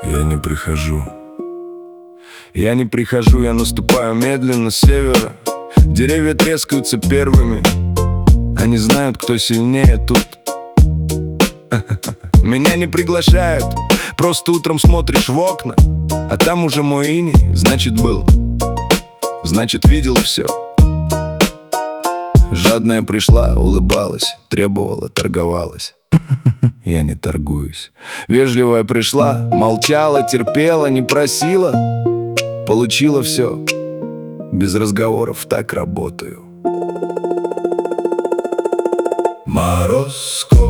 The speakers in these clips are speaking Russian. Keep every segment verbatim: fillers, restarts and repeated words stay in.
Я не прихожу. Я не прихожу, я наступаю медленно с севера. Деревья трескаются первыми. Они знают, кто сильнее тут. Меня не приглашают, просто утром смотришь в окна, а там уже мой иней, значит был, значит видел все. Жадная пришла, улыбалась, требовала, торговалась. Я не торгуюсь. Вежливая пришла, молчала, терпела, не просила. Получила все. Без разговоров так работаю. Морозко,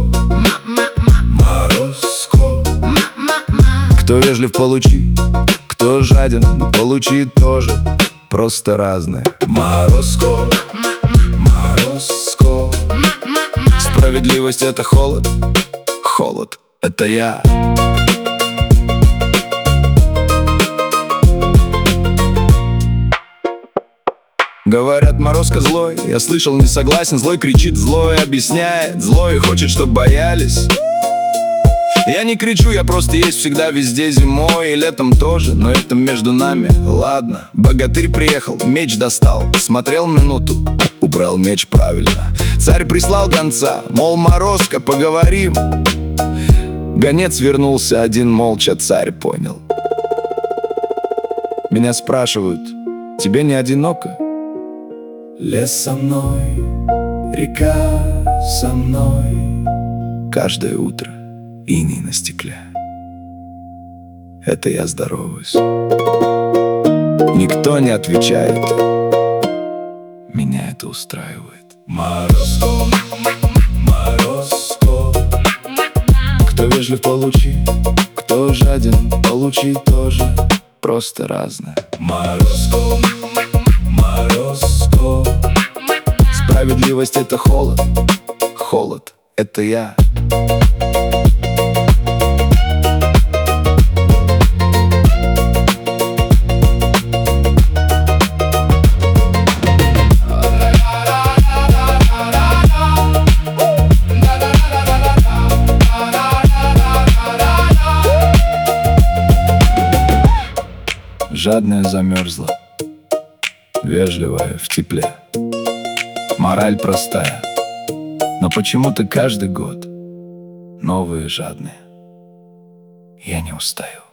Морозко. Кто вежлив, получи. Кто жаден, получи тоже. Просто разное. Морозко, Морозко. Справедливость — это холод. Холод — это я. Говорят, Морозко злой. Я слышал, не согласен. Злой кричит, злой объясняет. Злой хочет, чтоб боялись. Я не кричу, я просто есть всегда, везде, зимой и летом тоже. Но это между нами, ладно. Богатырь приехал, меч достал. Смотрел минуту, убрал меч правильно. Царь прислал гонца, мол, Морозко, поговорим. Гонец вернулся один, молча царь понял. Меня спрашивают, тебе не одиноко? Лес со мной, река со мной. Каждое утро иней на стекле. Это я здороваюсь. Никто не отвечает. Меня это устраивает. Морозко, Морозко. Кто вежлив, получи. Кто жаден, получи тоже. Просто разное. Морозко, Морозко. Справедливость — это холод. Холод — это я. Жадная замерзла, вежливая в тепле. Мораль простая, но почему-то каждый год новые жадные. Я не устаю.